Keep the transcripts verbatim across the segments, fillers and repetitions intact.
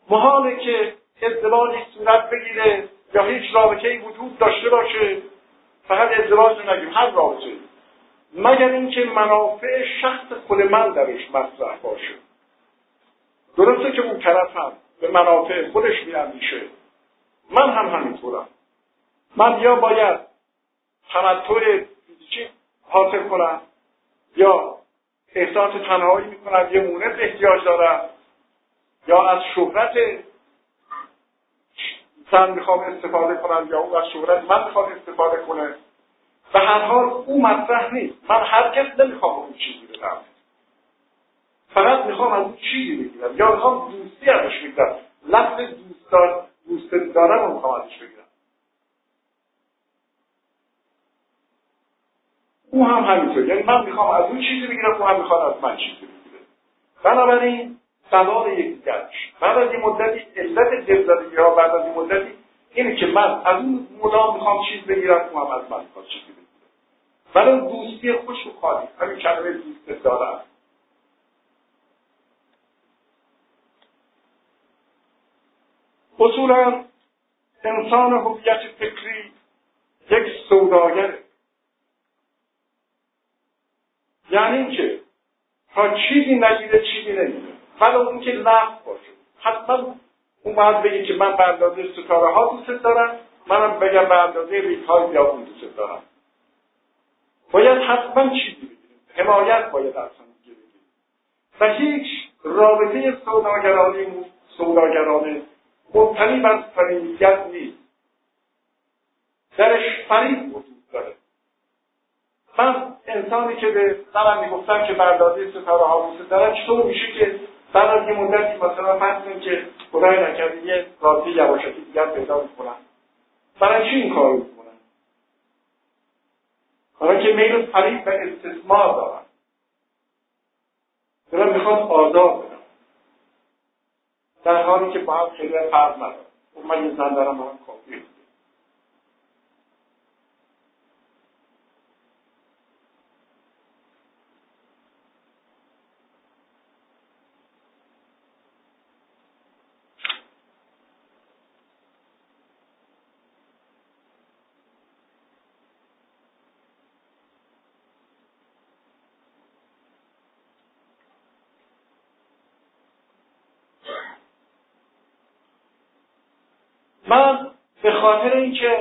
محاله که ازدواجی صورت بگیره یا هیچ رابطه‌ای وجود داشته باشه، فقط ازدواج رو نگیم، هر رابطه، مگر اینکه منافع شخص خود من درش مطرح باشه. درسته که اون طرف هم به منافع خودش میاندیشه، من هم همینطورم. من یا باید تمتع فیزیکی حاصل کنم یا احساس تنهایی میکنم، یه مونس احتیاج دارم، یا از شهرت زن میخوام استفاده کنم یا او از شهرت من میخوام استفاده کنه. به هر حال او مطرح نیست. من هرگز نمیخوام اون چیزی بدم، فقط میخوام از اون چیزی بگیرم یا میخوام دوستی ازش بگیرم. لفظ دوست دار دوست دارم رو میخوام ازش بگیرم. او هم همینطور، یعنی من میخوام از اون چیزی بگیرم، او هم میخواد از من چیزی بگیره. بنابراین سوار یکدیگر میشه. بعد از یه مدتی علت دلزدگی ها بعد از یه مدتی اینه که من از اون مدام میخوام چیز بگیرم، او هم از من میخواد چیزی بگیره. ولی دوستی خوش و خالی، همین کلمه دوست دارم. اصولا انسان هویت فکری یک سوداگره، یعنی این که تا چیزی نگیره چیزی نگیره، ولی اون که لفظ باشه. حتما اون باید بگه که من به اندازه ستاره ها دوست دارم، منم بگم به اندازه ریگ‌های بیابون دوست دارم. باید حتما چیزی بگیریم، حمایت باید از هم دیگه بگیریم و هیچ رابطه سوداگرانه سوداگرانه مبتنی بر صمیمیت نیست، درش فریب وجود داره. من انسانی که به زنم میگفتم که به اندازه ستاره ها دوست دارم، چطور میشه که بعد از یه مدتی مثلا فرض کنیم که خدای نکرده یه رابطه یواشکی دیگر پیدا میکنم، برای چی این کار میکنم؟ برای که میل فریب و استثمار دارم، دارم میخواد آزاد بدم، در حالی که باید خیلی فرق ندارم. اون من یه زن دارم برام کافیه. من به خاطر اینکه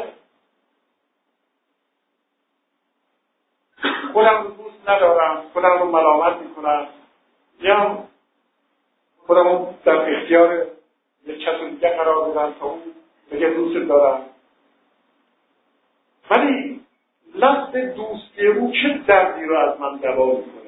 خودم رو دوست ندارم، خودم رو ملامت میکنم، یا خودم رو در اختیار یک کس دیگه قرار بدم تا اون بگه دوست دارم، ولی لفظ دوستی او چه دردی رو از من دوا میکنه.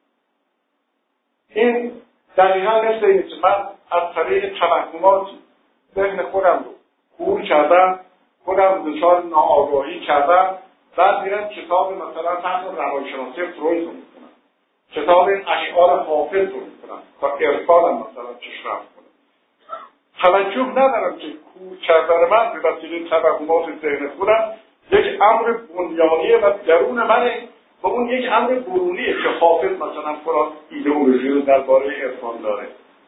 این دقیقا مثل اینه که من از طریق توهمات ذهن خودم رو کور کردم، خودم دچار ناآگاهی کردم، بعد میرم کتاب مثلا فهم روانشناسی فروید رو میکنم، کتاب اشعار حافظ رو میکنم تا عرفانم مثلا پیشرفت کنه. توجه ندارم که کور کردن من به وسیله توهمات ذهن خودم یک امر بنیانی و درون منه و اون یک امر برونیه که حافظ مثلا فلان ایدئولوژی رو درباره عرفان داره.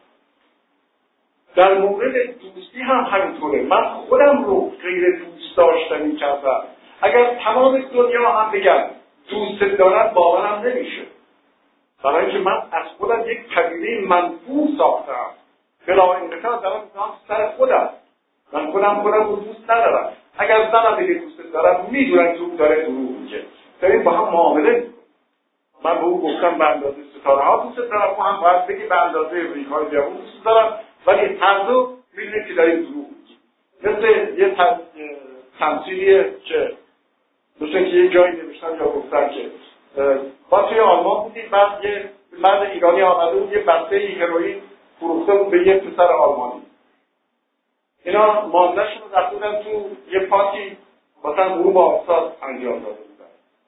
در مورد دوستی هم همینطوره. من خودم رو غیر دوست داشتنی کردم. اگر تمام دنیا هم بگن دوست دارن باورم نمیشه، برای اینکه من از خودم یک پدیده منفور ساختم. بلا انقطاع دارم میذارم سر خودم. من خودم خودم رو دوست ندارم. اگر زنم بگه دوست دارم، میدونن که اون داره دروغ میگه. داریم با هم معامله میکنیم. من به او گفتم به اندازه ستاره ها دوست دارم، اون هم باید بگه به اندازه ریگ‌های بیابون دوست دارم، ولی هر دو میدونیم که داریم دروغ میگیم. مثل یه تمثیلیه که مثل که یه جایی نوشتن یا گفتن که ما توی آلمان بودیم، بعد یه مرد ایرانی آمده بود یه بسته هروئین فروخته بود به یه پسر آلمانی. اینا ماندهشون رو رفته بودن تو یه پارتی مثلا غروب آفتاب انجام داده بودن.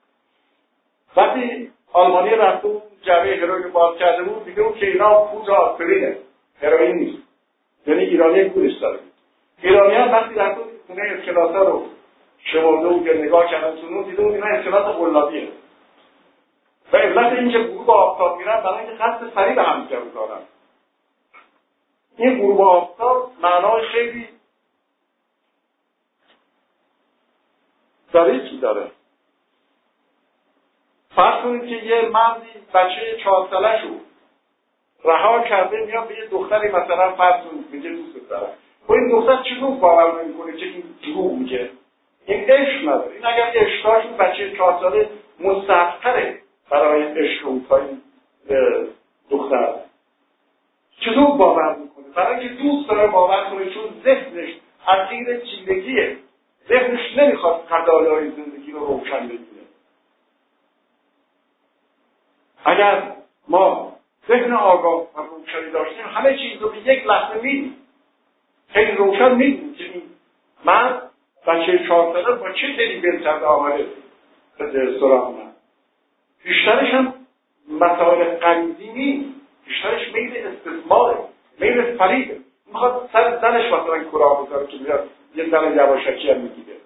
وقتی آلمانی رفته بود جعبه هروئین باز کرده بود، دیگه بود که اینا پوز آسپرینه، هروئین نیست. یعنی ایرانی گولش داره. ایرانی هم وقتی رفته بود خونه اسکلاسا رو شمرده بود یا نگاه کردن تو نور، دیده بود اینا اسکلاس قلابیه. و علت این که غروب آفتاب میرن برای اینکه قصد سریع به هم دیگه بذارن. این غروب آفتاب معنای خیلی ظریفی داره. فرض کنید که یه مردی بچه چهار ساله شو رها کرده میاد به یه دختری مثلا فرض کنید میگه دوست دارم. و این دختر چطور باور نمیکنه که این دروغ میگه؟ این عشق نداره. این اگر عشق داشت بچه چهار ساله مستحق‌تره برای عشق اون تا این دختر. چطور باور میکنه؟ برای اینکه دوست داره باور کنه، چون ذهنش اسیر چیدگیه. ذهنش نمیخواد قضایای زندگی رو روشن ببینه. اگر ما ذهن آگاه و روشنی داشتیم همه چیز رو به یک لحظه میدیم. خیلی روشن میدیم که این مرد بچه چهار ساله با چه دلی بل کرده آمده به سراغ من. بیشترش هم مسائل غریزی نیست. بیشترش میل استثماره، میل فریبه. میخواد سر زنش مثلا کلاه بذاره که میاد یه زن یواشکی هم میگیره.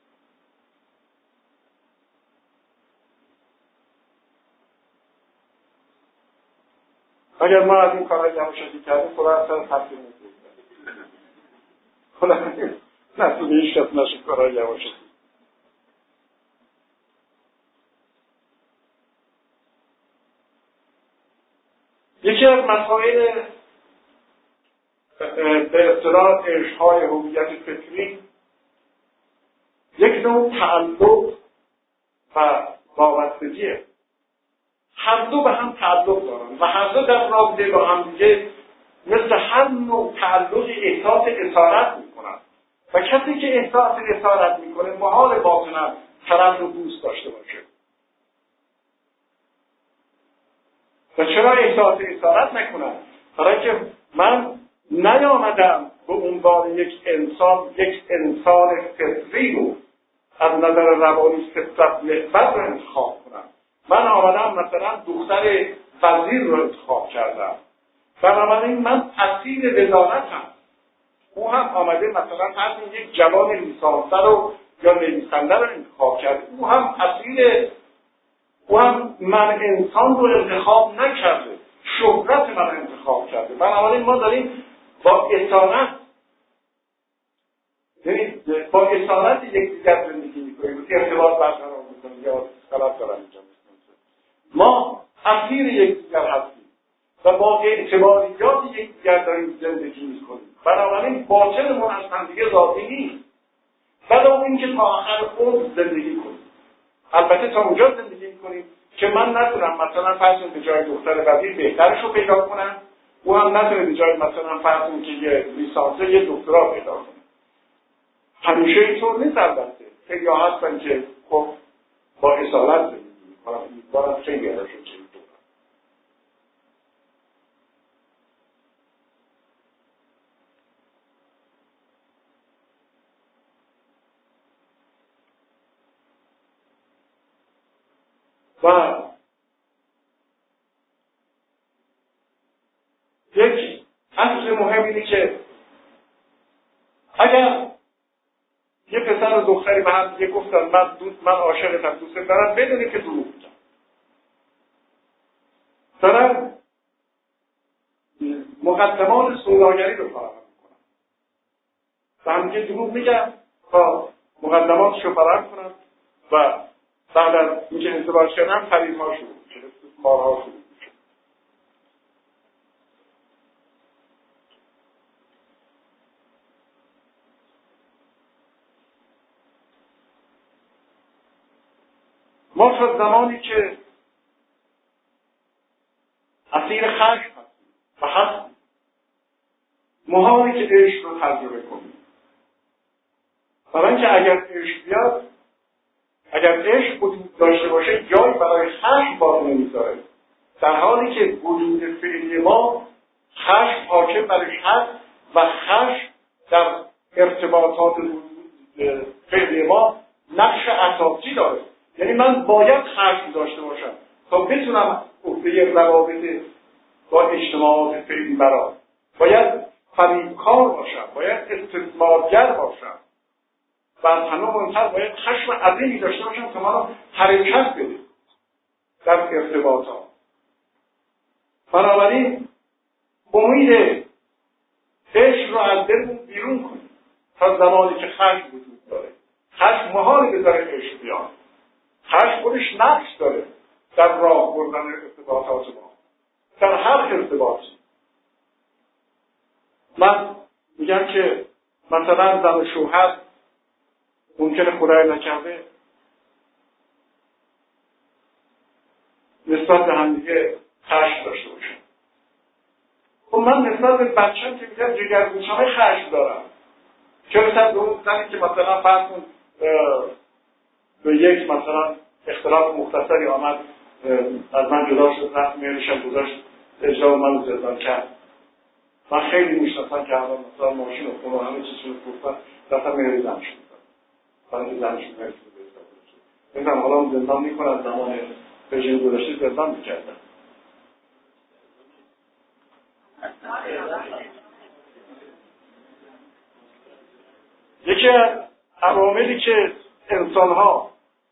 اگر ما از این کارهای یواشکی کردیم خدا سر تبدیل میکنیم. خدا نصیب هیچ کس نشه کارهای یواشکی. یکی از مسائل به اصطلاح عشق‌های هویت فکری یک نوع تعلق و وابستگیه. هر دو به هم تعلق دارن و هر دو در رابطه با هم دیگه مثل هر نوع تعلقی احساس اسارت میکنن و کسی که احساس اسارت میکنه محال باطناً طرف رو دوست داشته باشه. و چرا احساس اسارت نکنم؟ برای که من نیامدم به عنوان یک انسان یک انسان فطری رو از نظر روانی فطرت محور رو انتخاب کنم. من آمدم مثلا دختر وزیر رو انتخاب کردم. بنابراین من اسیر وزارتم. او هم آمده مثلا فرض یک جوان لیسانسه رو یا نویسنده رو انتخاب کرد. او هم اسیر او هم من انسان رو انتخاب نکرده، شهرت من انتخاب کرده. بنابراین ما داریم با اصالت یعنی با اصالت یکدیگر زندگی میکنیم، ارتباط برقرار میکنیم. یا غلط دارم اینجا ما اسیر یکدیگر هستیم و با اعتباریات یکدیگر داریم زندگی میکنیم. بنابراین باطنمون از همدیگه راضی نیست. بعد از اینکه تا آخر عمر زندگی کنیم، البته تا اونجا زندگی میکنیم که من نتونم مثلا فرض کنم به جای دختر وزیر بهترش رو پیدا کنم، او هم نتونه به جای مثلا فرض کنم که یه لیسانسه یه دکترا پیدا کنه. همیشه اینطور نیست. البته خیلی ها هستن که خب با اصالت زندگی میکنن. امیدوارم خیلی هاشون چه اینطور و یک اصل مهم اینه که اگر یه پسر و دختری به هم دیگه گفتن من دوست من عاشقتم دوست دارم، بدونی که دروغ میگن. دارن مقدمات سوداگری رو فراهم میکنن. به هم دیگه دروغ میگن تا مقدماتش رو فراهم کنن و بعد از اینکه ازدواج کردن فریب‌ها شروع میشه، استثمارها شروع میشه. ما تا زمانی که اسیر خشم هستیم و هستیم محاله که عشق رو تجربه کنیم. برای اینکه اگر عشق بیاد، اگر عشق وجود داشته باشه جایی برای خشم باقی نمیذاره، در حالی که وجود فعلی ما خشم حاکم برش هست و خشم در ارتباطات فعلی ما نقش اساسی داره. یعنی من باید خشم داشته باشم تا بتونم عهده روابط با اجتماعات فعلی برام. باید فریبکار باشم، باید استثمارگر باشم و از همه مهمتر باید خشم عظیمی داشته باشم که ما حرکت بده در ارتباطات. بنابراین امید عشق رو از دلمون بیرون کنیم تا زمانی که خشم وجود داره. خشم محاله بذاره عشق بیاد. خشم خودش نقش داره در راه بردن ارتباطات ما، در هر ارتباطی. من میگم که مثلا زن و شوهر ممکنه خدای نکرده نسبت به هم دیگه خشم داشته باشن. خب من نسبت به بچه‌م که میگم جگرگوشه‌های خشم دارم. چه مثلا به اون زنی که مثلا فرض کن به یک مثلا اختلاف مختصری آمد از من جدا شد، رفت میرشم گذاشت اجرا من زندان کرد. من خیلی میشناسم که الان مثلا ماشین و خونه و همه چیز رو فروختن رفتن میری زن شد برای که زن شد نرسید به ازدواج شد. نمیدونم حالا زندان میکنن زمان رژیم گذاشته زندان میکردن. یکی از عواملی که انسان‌ها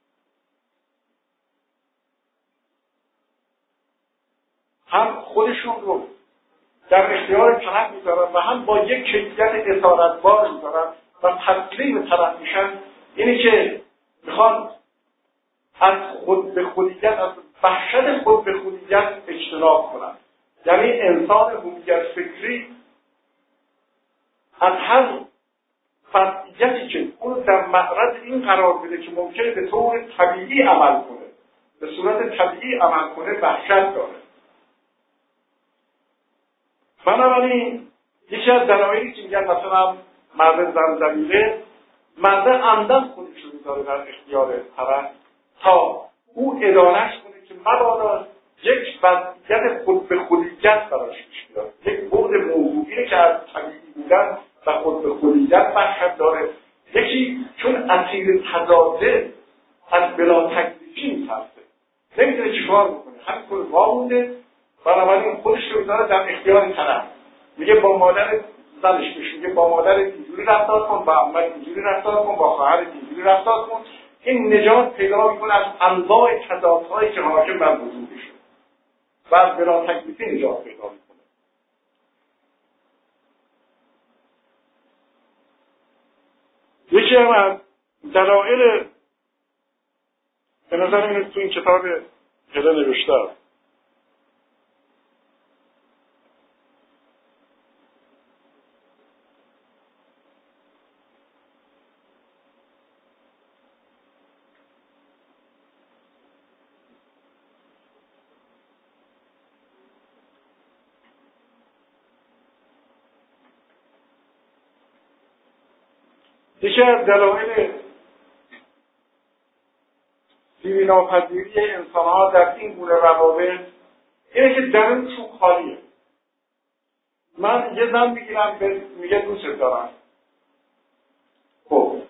هم خودشون رو در اختیار طرف میذارن و هم با یک کیفیت اسارتبار میذارن و تسلیم طرف میشن، اینی که میخوان از خود به خودیت، از وحشت خود به خودیت اجتناب کنن. یعنی انسان هویت فکری از هر فرضیتی که اون در معرض این قرار بده که ممکنه به طور طبیعی عمل کنه، به صورت طبیعی عمل کنه، وحشت داره. بنابراین یکی از دلایلی که میگن مثلا مرد زنجبیله، مرد عمدن خودش رو میذاره در اختیار طرف تا او ادارهش کنه که مبادا یک وضعیت خود به خودیت براش پیش بیاد، یک بعد موضوعی که از طبیعی بودن و خود به خودیت وحشت داره. یکی چون اسیر تضاده از بلا تکلیفی میترسه، نمیدونه چیکار بکنه، همینطور وامونده. بنابراین خودش رو میذاره در اختیار طرف. میگه با مادر زنش بهش میگه با مادر اینجوری رفتار کن، با عمت اینجوری رفتار کن، با خواهر اینجوری رفتار کن. این نجات پیدا میکنه از انواع تضادهایی که حاکم بر وجودشه و از بلا تکلیفی نجات پیدا میکنه. یکی هم از دلایل به نظر اینه تو این کتاب هله نوشته یکی از دلایل بی‌ناپذیری انسان‌ها در این گونه روابط اینه که درونشون خالیه. من یه زن میگیرم میگه دوست دارم، خب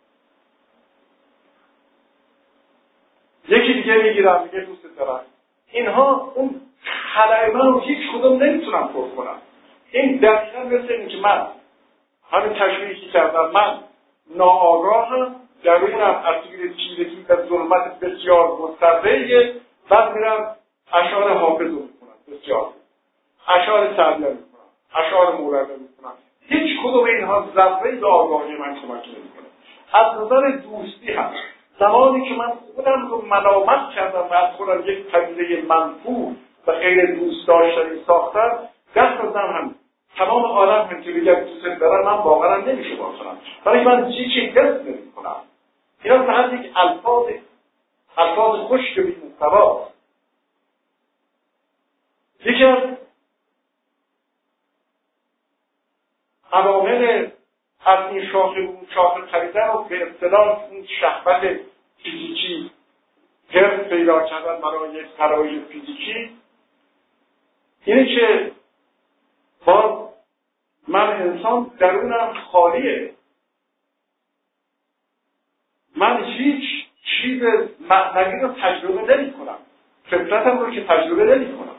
یکی دیگه میگیرم میگه دوست دارم، اینها اون خلای من رو هیچ کدوم نمیتونم پر کنم. این دقیقا مثل این که من همین تشریحی کردم، من ناآگاهم درونم اسیر تیرگی و ظلمت بسیار گسترده‌ایه، بعد میرم اشعار حافظ رو میکنم، بسیار اشعار سعدی رو میکنم، اشعار مولوی رو میکنم. هیچ کدوم اینها ذره‌ای به آگاهی من کمک نمیکنه. از نظر دوستی هم زمانی که من خودم رو ملامت کردم و از خودم یک پدیده منفور و غیر دوست داشتنی ساختم، دست از هم تمام عالم هم که بگم دوست دارم، من باورم نمیشه باکنم، ولی من چیزی حس نمی‌کنم. اینا فقط یک الفاظ الفاظ خشک بی محتوا. یکی از عوامل از این شاخه اون شاخه خریدن و به اصطلاح اون شهوت فیزیکی حرف پیدا کردن برای یک غرایز فیزیکی اینه که باز من انسان درونم خالیه. من هیچ چیز معنوی رو تجربه نمی کنم، فطرتم رو که تجربه نمی کنم.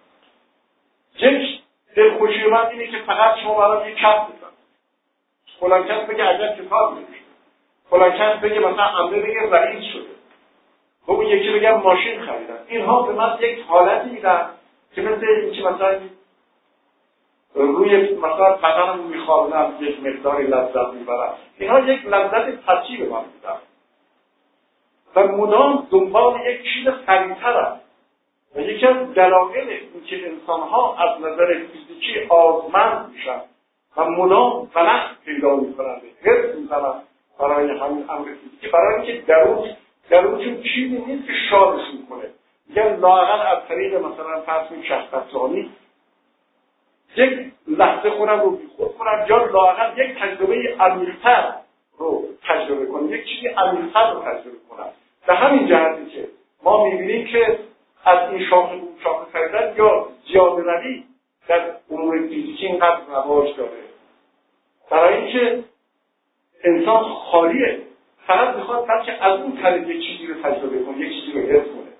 یک دلخوشی من اینه که فقط شما برای یک کف بزن، فلان کس بگه عجب کتاب نوشته، فلان کس بگه مثلا عمه بگه رئیس شده، و اون یکی بگه ماشین خریدن. اینها به من یک حالتی میدن که مثل این که مثلا روی مثلا بدنم میخوابونم یک مقداری لذت میبرم. اینها یک لذت پسی به من میدن و مدام دنبال یک چیز قوی‌ترم. و یکی از دلایل اینکه انسان‌ها از نظر فیزیکی آزمند میشن و مدام ولع پیدا میکنن، حرص میزنن برای همین امر فیزیکی، برای اینکه درون درونشون چیزی نیست که شادشون کنه. میگن لااقل از طریق مثلا فرض کنید شهوت‌رانی یک لحظه خودم رو بیخود کنم، یا لااقل یک تجربه عمیق‌تر رو تجربه کنم، یک چیزی عمیق‌تر رو تجربه کنم. به همین جهتی که ما می‌بینیم که از این شاخه به اون شاخه خریدن یا زیاده روی در امور فیزیکی اینقدر رواج داره، برای اینکه انسان خالیه، فقط میخواد بلکه از اون طریق یک چیزی رو تجربه کنه، یک چیزی رو حس کنه.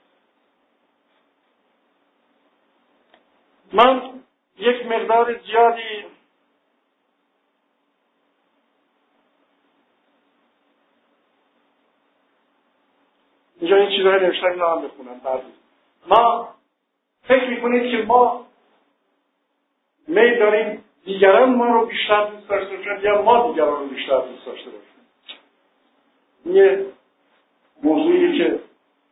من یک مقدار زیادی اینجا این چیزهای نوشتن اینا هم بخونم. بعدی ما فکر میکنید که ما میل داریم دیگران ما رو بیشتر دوست داشته باشن یا ما دیگران رو بیشتر دوست داشته باشیم. یه موضوعی که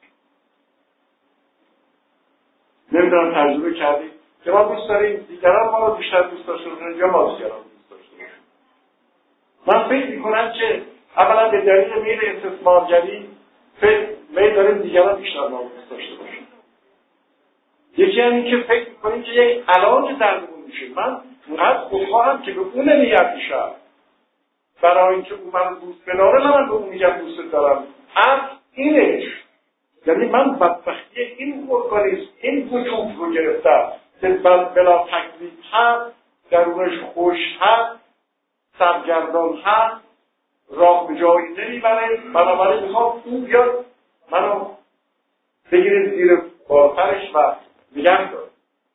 نمیدونم تجربه کردید که ما دوست داریم دیگران ما رو بیشتر دوست داشته باشن یا ما دیگران رو دوست داشته باشیم. من فکر میکنم که اولا به دلیل میل استثمارگری فکر میل داریم دیگران بیشتر ما رو دوست داشته باشیم. یکی هم این که فکر میکنیم که یک علاج دردمون میشه. من اونقدر خودخواهم که به اون نیت میشم برای اینکه اون من دوست بداره، من به اون میگم دوست دارم. از اینش یعنی من بدبختی این ارگانیسم این وجود رو گرفتم که بلا تکلیف هست، درونش خوش هست، سرگردان هست، راه به جایی نمیبره. بنابراین میخوام اون بیاد منو بگیره زیر بازرش و نگه داره.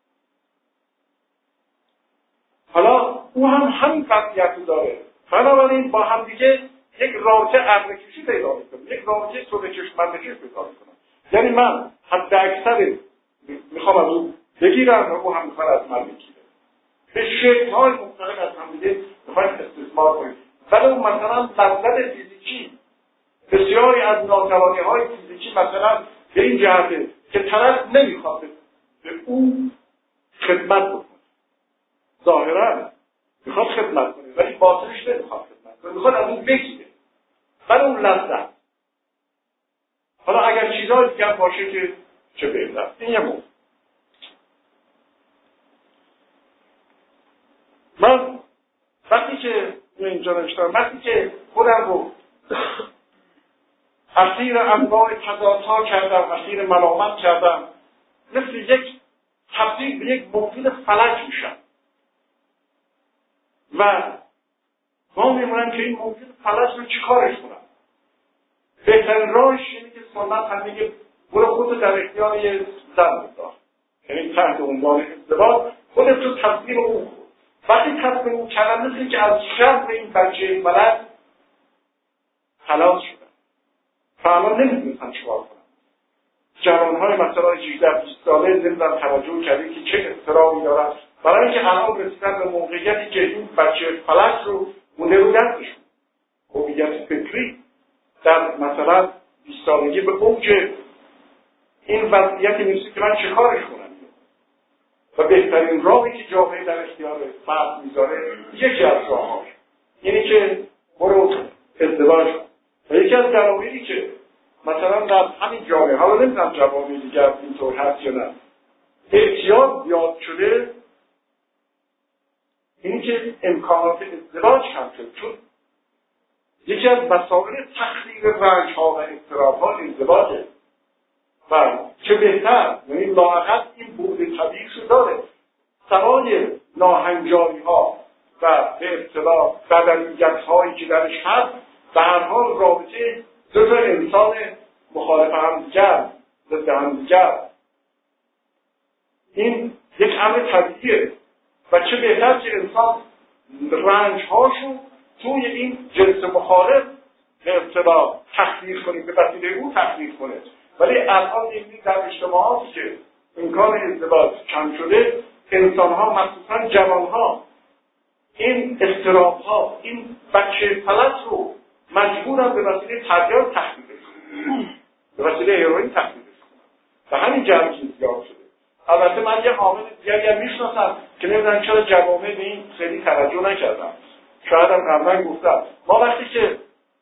حالا او هم همین قطعیت رو داره. بنابراین با هم دیگه یک رابطه عرضکشی پیدا میکنم، یک رابطه صده چشمندشی پیدا میکنم. یعنی من حد اکثر میخوام از او بگیرم و او هم میخواد از من بگیره. به شکل‌های مختلف از هم دیگه میخوایم استثمار کنیم. ولی اون مثلا لذت فیزیکی، بسیاری از ناتوانی‌های فیزیکی مثلا به این جهته که طرف نمیخواد به او خدمت بکنه. ظاهرا میخواد خدمت کنه ولی باطنش نمیخواد خدمت کنه، میخواد از اون بگیره. ولی اون لذت. حالا اگر چیزهای دیگر باشه که چه بهتر. این یه موضوع. من وقتی که اینجا نوشتم، وقتی که خودم رو اسیر انواع تضادها کردم، اسیر ملامت کردم، مثل یک تبدیل به یک موجود فلج میشم و ما میمونم که این موجود فلج رو چی کارش کنم. بهترین راهش اینه که سنت هم میگه برو خودت در اختیار یه زن بذار، یعنی تحت عنوان ازدواج خودت رو تسلیم او کن. وقتی تسلیم او کردن مثل که از شر این بچه ولد خلاص شدن. فعلا نمیدونستم چیکار کنم. جوانهای مثلا هجده بیست ساله نمیدونم توجه کردی که چه اضطرابی دارن، برای اینکه الان رسیدن به موقعیتی که این بچه فلج رو مونده رو دستشون، هویت فکری در مثلا بیست سالگی به اوج این وضعیتی میرسه که من چه کارش کنم. و بهترین راهی که جامعه در اختیار فرد میذاره یکی از راهاش اینه که برو ازدواج کن. و یکی از دلایلی که مثلا در همین جامعه، حالا نمیدونم جوامع دیگر اینطور هست یا نه، احتیاط زیاد شده اینه که امکانات ازدواج کم شده. چون یکی از مسائل تخلیق رنج‌ها و اضطراب‌ها ازدواجه و چه بهتر، یعنی لااقل این بعد طبیعی رو داره. سوای ناهنجاری‌ها و به اصطلاح بدنیت‌هایی که درش هست، به هر حال رابطه دو تا انسان مخالف همدیگر، ضد همدیگر، این یک امر طبیعیه و چه بهتر که انسان رنج‌هاشو توی این جنس مخالف به اصطلاح تخلیق کنیم، به وسیله او تخلیق کنه. ولی الان می‌بینید در اجتماعاتی که امکان ازدواج کم شده، انسان‌ها مخصوصا جوان‌ها این اضطراب‌ها این بچه پلس رو مجبورن به وسیله تریاک تخدیرش کنن، به وسیله هروئین تخدیرش کنن و همین جمعی زیاد شده. البته من یه عامل دیگری هم میشناسم که نمیدونم چرا جوامع به این خیلی توجه نکردم. شاید هم قبلا گفتم ما وقتی که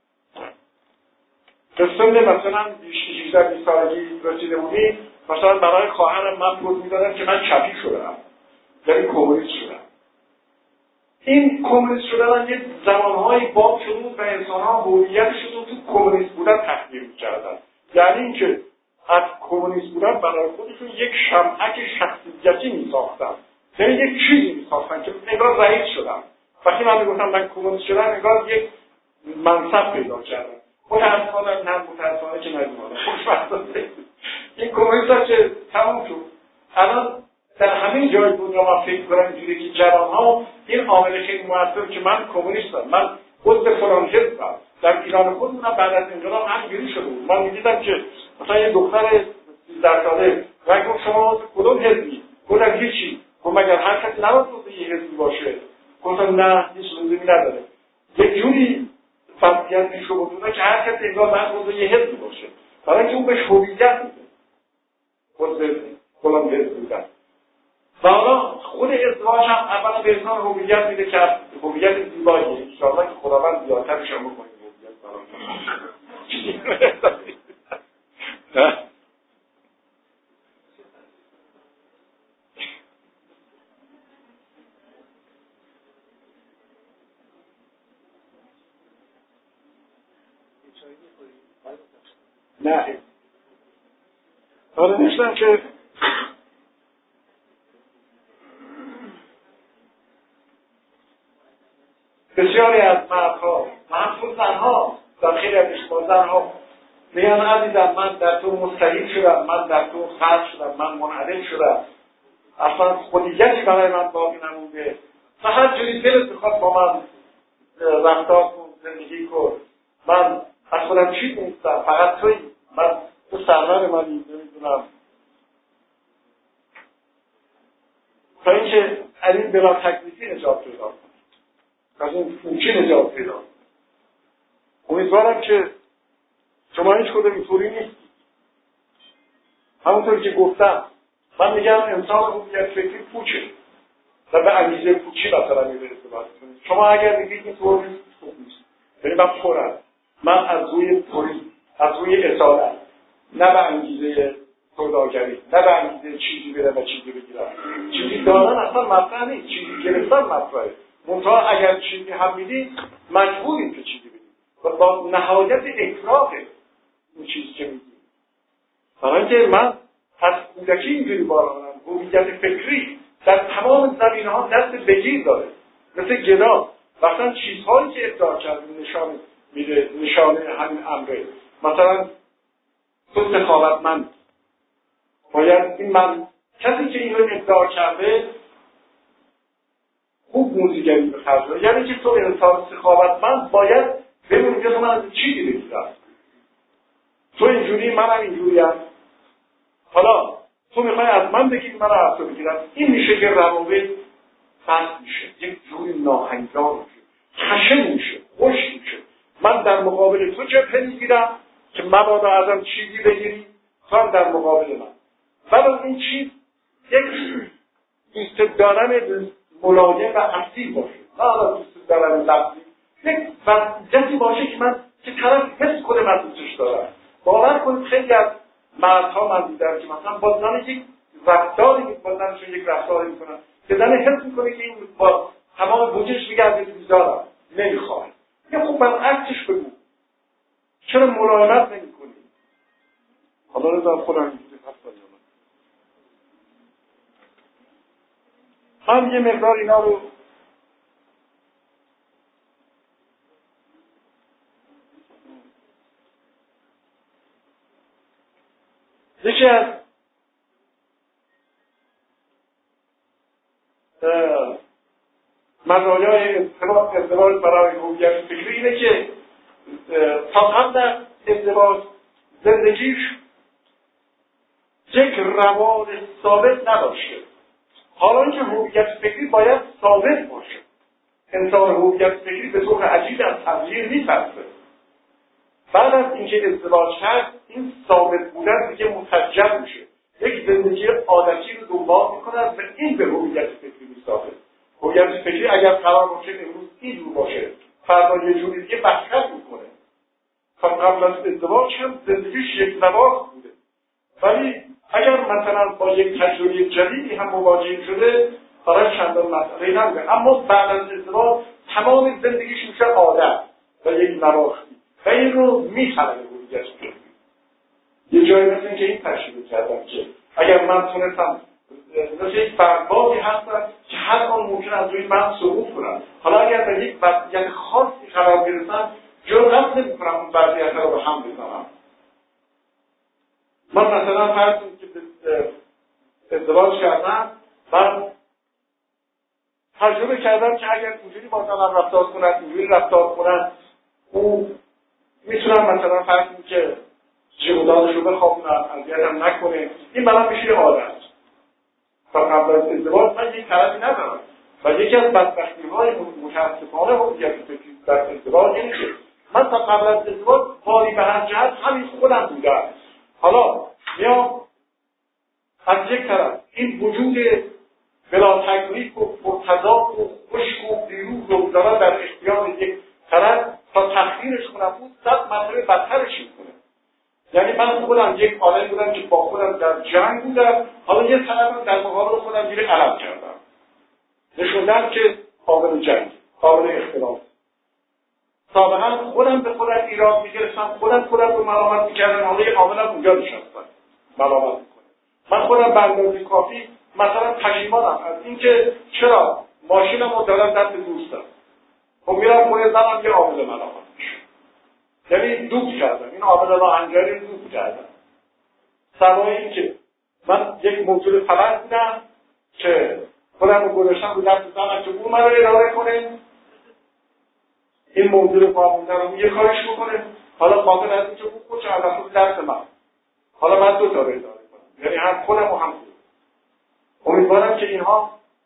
به سن مثلا هجده بیست سالگی رسیده بودیم، مثلا برای خواهرم من بود میدادم که من چپی شدم، یعنی کمونیست شدم. این کمونیست شدن یه زمانهایی باب شده بود و انسان‌ها هویتشون رو تو کمونیست بودن تحقیر می‌کردن. یعنی اینکه از کمونیست بودن برای خودشون یک شمعک شخصیتی می‌ساختن، یعنی یک چیزی می‌ساختن که انگار رئیس شدن. وقتی من میگفتم من کمونیست شدم انگار یک منصب پیدا کردم. متأسفانه نه متأسفانه که نمی‌مونه. خوشبختانه این کمونیست‌ها که تمام شد. الان در همین جای دنیا ما فکر کنم اینجوری که جوان‌ها این عامل خیلی مؤثر که من کمونیستم، من عضو فلان حزبم. در ایران خودمون بعد از انقلاب همینجوری شده بود. من می‌دیدم که مثلا یه دختر سیزده ساله من گفت شما عضو کدوم حزبی؟ گفتم هیچی. گفت مگر هر کسی نباید عضو یه حزبی باشه؟ گفتم نه هیچ لزومی نداره. یه جوری وضعیت پیش آورده که هر کسی انگار باید عضو یه حزبی باشه. برای اینکه اون بهش هویت میده. عضو فلان حزب بودن. و حالا خود ازدواج هم اولا به انسان هویت میده که هویت زیباییه. انشاءالله که خداوند زیادترش هم بکنید هویت برام. نه حالا نشتم که بسیاری از مردها و همچون زنها در خیلی از اشتباه زنها میگن عزیزم من در تو مستحیل شدم، من در تو خلق شدم، من منعدم شدم، اصلا خودیتی برای من باقی نمونده و هر جوری دلت میخواد با من رفتار کن، زندگی کن، من از خودم چیز نیستم، فقط توی من تو سرور منی، نمیدونم تا اینکه از این بلا تکلیفی نجات پیدا کنم، از این فوچی نجات پیدا کنم. امیدوارم که شما هیچ کدوم اینطوری نیست. همونطور که گفتم من میگم انسان هویت فکری پوچه و به انگیزه پوچی مثلا میره ارتباط کنید. شما اگر میگید اینطور نیست خوب نیست، یعنی من پرم، من از روی پری، از روی اصالت، نه به انگیزه سوداگری، نه به انگیزه چیزی برم و چیزی بگیرم. چیزی دادن اصلا مطرح نیست، چیزی گرفتن مطرحه. منتها اگر چیزی هم میدید مجبورید که چیزی بدید و با نهایت اکراه این چیزی که میدید. برای اینکه من از کودکی اینجوری بارانم هویت فکری در تمام زمینه‌ها دست بگیر داره، مثل گدا مثلا چیزهایی که ادعا کرده نشانه میده، نشانه همین امره. مثلا تو سخاوتمند باید این من کسی که این رو ادعا کرده خوب موزیگری به خرج بده، یعنی که تو انسان سخاوتمند باید ببینی که من از چیزی بگیرم، تو اینجوری منم اینجوریم، حالا تو میخوای از من بگید من از تو بگیرم. این میشه که روابط فست میشه، یک جوری ناهنجار میشه، خشن میشه، خوش میشه. من در مقابل تو جبهه میگیرم که مبادا ازم چیزی بگیری، تو هم در مقابل من. ولی این چیز یک دوست دارن ملایم و اصیل باشه، نه حالا دوست دارن لفظی، یک وضعیتی باشه که من که طرف حس کنه من دوستش دارم. باور کنید خیلی از مردها من دیدم که مثلا با زن یک رفتاری که با زنشون یک رفتاری میکنن که زن حس میکنه که این با تمام وجودش میگه از این دارم نمیخواه. یا خوب برعکسش بگو، چرا ملایمت نمیکنی؟ حالا رو دارم خودم اینجوری هستم. من یه مقدار اینا رو یکی از مزایای ازدواج برای هویت فکری اینه که تا هم در ازدواج زندگیش یک روال ثابت نداشته. حالا اینکه هویت فکری باید ثابت باشه. انسان هویت فکری به طور عجیب از تغییر می‌پذیره. بعد از اینکه ازدواج کرد این ثابت بودن دیگه متجر میشه. یک زندگی عادتی رو دنبال میکنه و این به هویت فکری میسازه. هویت فکری اگر قرار باشه امروز این جور باشه فردا یه جوری دیگه بدتر میکنه. تا قبل از ازدواج هم زندگیش یک نواخت بوده، ولی اگر مثلا با یک تجربه جدیدی هم مواجه شده برای چندان مسئله نبوده، اما بعد از ازدواج تمام زندگیش میشه عادت و یک نواختی و این رو میخره به هویت فکری. یه جایی مثل این که این تشریح کردم که اگر من تونستم مثل یک بربادی هستم که هر آن ممکن از روی من سقوط کنم، حالا اگر به یک وضعیت خاصی قرار گرفتم جرأت نمی‌کنم اون وضعیت رو به هم بزنم. من مثلا فرض کنید که ازدواج کردم، من تجربه کردم که اگر اینجوری با زنم رفتار کنم، اینجوری رفتار کنم، او میتونم مثلا فرض کنید که جمودانش رو بخوابونم، اذیتم نکنه. این برام میشه یه عادت. تا قبل از ازدواج من یک طرفی ندارم و یکی از بدبختی‌های متاسفانه هویت فکری در ازدواج اینه که من تا قبل از ازدواج حالی به هر جهت همین خودم بودم. حالا میام از یک طرف این وجود بلا تکلیف و مرتضاد و خشک و بیروح رو دارم در اختیار یک طرف تا تخدیرش کنم بود صد مرتبه بدترش میکنه. یعنی من خودم یک آدم بودم که با خودم در جنگ بودم، حالا یه طرفم در مقابل خودم گیره علم کردم، نشوندم که قابل جنگ، قابل اختلاف. سابقا خودم به خودم ایراد میگرفتم، خودم خودم رو ملامت میکردم، حالا یه عاملم اونجا نشستم ملامت میکنه. من خودم به اندازه کافی مثلا پشیمانم از اینکه چرا ماشینم رو دارم دست دوستم، خب میرم خونه زنم یه عامل ملامت میشه. یعنی دوب کردم، این عامل راهنجاری رو دوب کردم. سوای این که من یک موجود فلج بودم که خودم رو گذاشتم رو دست زنم که اون من رو اداره کنه، این موجود فامونده رو یه کارش بکنه، حالا خاطر از این که اون خوش علفه رو دست من، حالا من دو تا رو اداره کنم، یعنی هم خودم و هم خودم. امیدوارم که اینها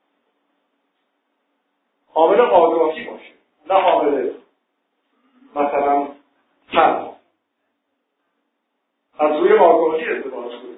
عامل آگاهی باشه، نه عامل مثلا تن. از روی آگاهی ازدواج کنیم،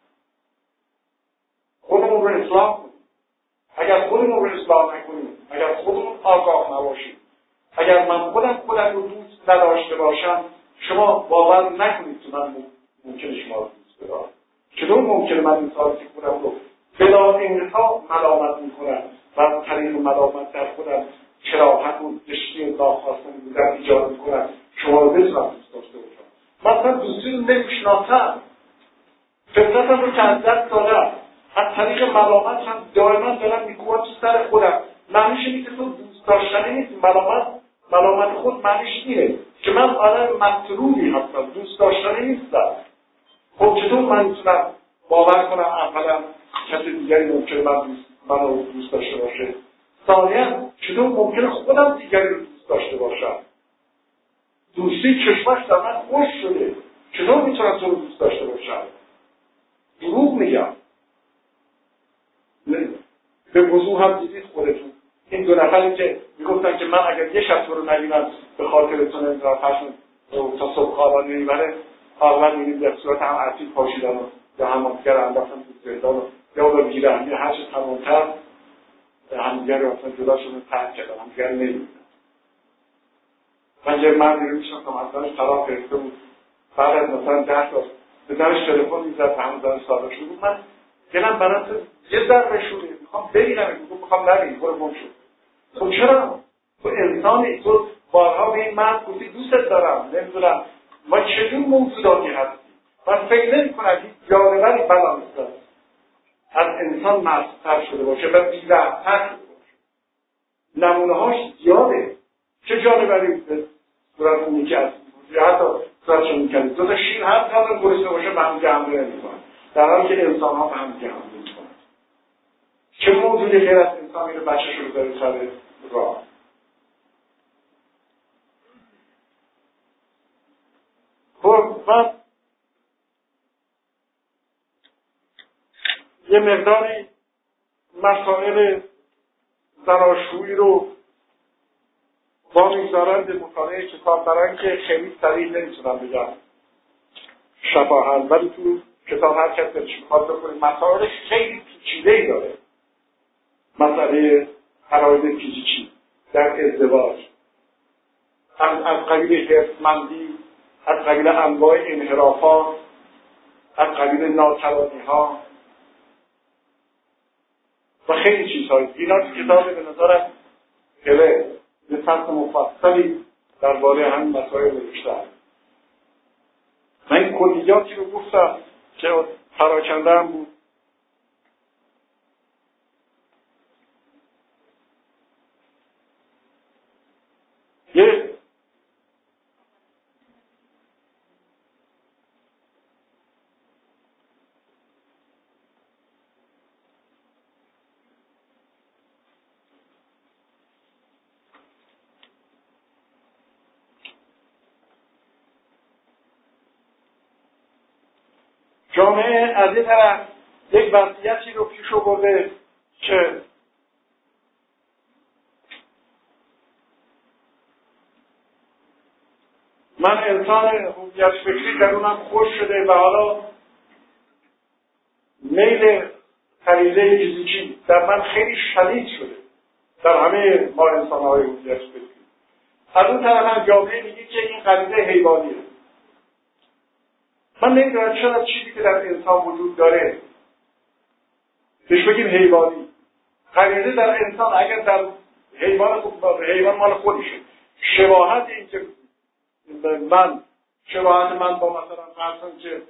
خودمون رو اصلاح کنیم. اگر خودمون رو اصلاح نکنیم، اگر خودمون آگاه نباشیم، اگر من خودم خودم رو دوست نداشته باشم، شما باور نکنید که من ممکنه شما رو دوست بدارم. چطور ممکنه من این سالی که خودم رو بلا انقطاع ملامت میکنم و از طریق ملامت در خودم کراهت و زشتی و ناخواستنی بودن ایجاد میکنم شما رو بتونم دوست داشته باشم؟ مثلا دوستی رو نمیشناسم، فطرتم رو که از دست دادم، از طریق ملامت هم دائما دارم میکنم تو سر خودم. معنیش اینه که تو دوست داشتنی نیست. ملامت ملامت خود معنیش اینه که من آدم مطلوبی هستم، دوست داشتنی نیستم. خب چطور من میتونم باور کنم اولا کسی دیگری ممکنه من دوست من رو دوست داشته باشه؟ ثانیا چطور ممکنه خودم دیگری رو دوست داشته باشم؟ دوستی چشمش در من خوش شده، چطور میتونم تو رو دوست داشته باشم؟ دروغ میگم. به وضوح هم دیدید خودتون این دو نفری که میگفتن که من اگر یه شب تو رو نبینم به خاطر تو نمیدونم پشم تا صبح خوابان نمیبره، حالا میبینید در صورت هم عصیب پاشیدن و یا همانگر انداختن تو زندان و یا با بیرحمی هر چه تمامتر همدیگر رو اصلا جدا شدن ترک کردن، همدیگر نمیبینن. من یه مردی رو میشنم که مثلا طلاق گرفته بود، بعد از مثلا ده تا به درش تلفن میزد به همون زن ساده شده بود، من گلم برای یه ذره شده میخوام بگیرم، میخوام نبینی برو گم شد. خب چرا؟ تو انسانی، تو بارها به این مرد گفتی دوستت دارم، نمیدونم ما چجور موجوداتی هستی. من فکر نمی کنم هیچ جانوری بلانسته از انسان مستر شده باشه و بی‌رحم‌تر شده باشه. نمونه هاش زیاده. چه جانوری به صورت اونی که هستی یا حتی صورتشو میکنید دو تا شیر هم زیادن گرسنه باشه به هم حمله نمی‌کنن، در حالی که انسان ها به هم حمله می‌کنن. چه موجودی غیر از انسان میره بچه‌ش رو بذاره سر راه؟ خب من یه مقداری مسائل زناشویی رو با میگذارن به مطالعه کتاب، برای اینکه خیلی صریح نمیتونم بگم شفاهن، ولی تو کتاب هر کس دلش میخواد بخونید مسائل خیلی پیچیده‌ای داره. مسئله عقاید فیزیکی در ازدواج از از قبیل حرصمندی، از قبیل انواع انحرافات، از قبیل ناتوانی‌ها و خیلی چیزهایی. اینا تو کتاب به نظرم گله به فصل مفصلی درباره همین مسائل نوشته‌ام. من این کلیاتی رو گفتم که پراکنده هم بود. یه جامعه از این طرف یک وضعیتی رو پیش آورده که من انسان هویت فکری درونم خوش شده و حالا میل غریزه فیزیکی در من خیلی شدید شده، در همه ما انسان‌های هویت فکری. از اون طرف هم جامعه میگه که این غریزه حیوانیه. من نمیدونم چرا چیزی که در انسان وجود داره بهش بگیم حیوانی. غریزه در انسان اگر در حیوان حیوان مال خودشه، شباهت این که من شباهت من با مثلا فرضاً که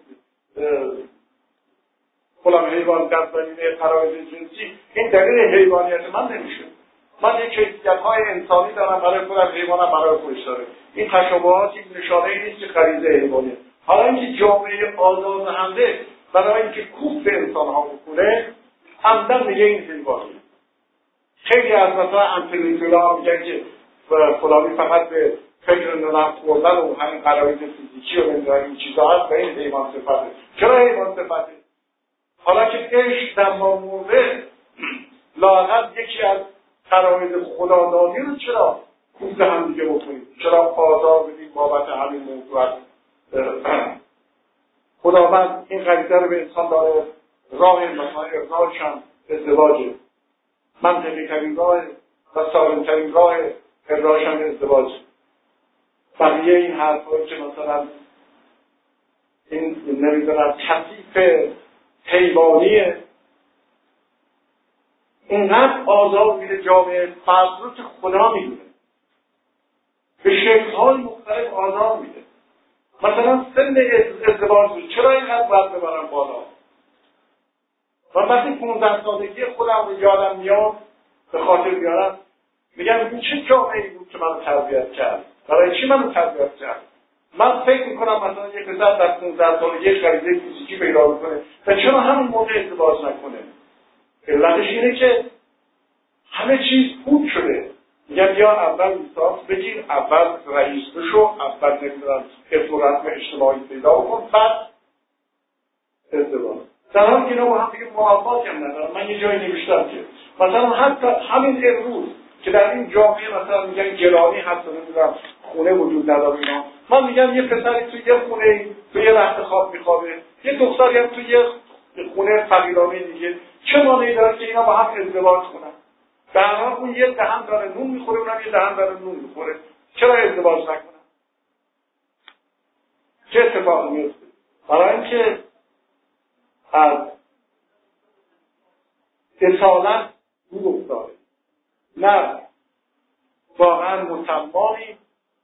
فلان حیوان در زمینه فرایض جنسی، این دلیل حیوانیت من نمیشه. من یک کیفیت‌های انسانی دارم، برای خودم حیوانم برای خودش داره. این تشابهات این نشانه نیست که غریزه حیوانیه. حالا اینکه جامعه آزادهنده برای اینکه کوب به انسان‌ها بکنه عمدن میگه این حیوانیه. خیلی از مثلا انتلیکتولا میگن که فلانی فقط به فکر نونم خوردن و همین قراید فیزیکی و نمیدونم این چیزا هست و این حیوان صفته. چرا حیوان صفته؟ حالا که عشق در ما مرده، لااقل یکی از قراید خدادادی رو چرا کوب هم دیگه بکنید؟ چرا آزار بدید بابت همین موضوع؟ خداوند این غریزه رو به انسان داره. راه مثلا ارضاش هم ازدواجه، منطقی ترین راه و سالم ترین راه ارضاش هم ازدواج. بقیه این حرفایی که مثلا این نمیدونم کثیف حیوانیه، اینقدر آزار میده جامعه، فرض رو که خدا میدونه به شکل‌های مختلف آزار میده. مثلا سن ازدواج رو چرا اینقدر باید ببرم بالا؟ و وقتی پونزده سالگی خودم رو یادم میاد به خاطر بیارم، میگم این چه جامعه‌ای بود که منو تربیت کرد؟ برای چی منو تربیت کرد؟ من فکر میکنم مثلا یک پسر در پونزده سالگی غریزه فیزیکی پیدا کنه و چرا همون موقع ازدواج نکنه؟ علتش اینه که همه چیز خوب شده. میگم یا اول لیسانس بگیر، اول رئیس بشو، اول نمیدونم اسم و رسم اجتماعی پیدا کن، بعد ازدواج. در حالی که اینا با هم دیگه موافقت هم ندارم. من یه جایی نوشتم که مثلا حتی همین امروز که در این جامعه مثلا میگن گرانی حتی نمیدونم خونه وجود نداره اینا، من میگم یه پسری توی یه خونه توی یه رخت خواب میخوابه، یه دختری هم توی یه خونه فقیرانه دیگه، چه مانعی داره که اینا با هم ازدواج کنن؟ در حال اون یه دهن داره نون میخوره، اونم یه دهن داره نون میخوره، چرا ازدواج نکنن؟ چه اتفاقی میفته؟ برای اینکه از اصالت دور افتاده، نه واقعا مسلمانی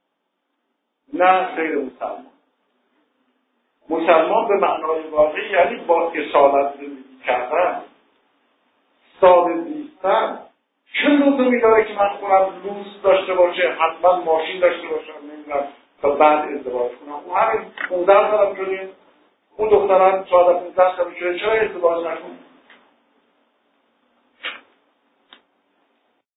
نه غیر مسلمان. مسلمان به معنای واقعی یعنی با اصالت زندگی کردن، ساده زیستن. چه لزومی داره که من خونم لوکس داشته باشه، حتما ماشین داشته باشم، نمیدونم تا بعد ازدواج کنم؟ اون همین پونزده سالم شده، اون دختران چهارده پونزده سالم شده، چرا ازدواج نکنم؟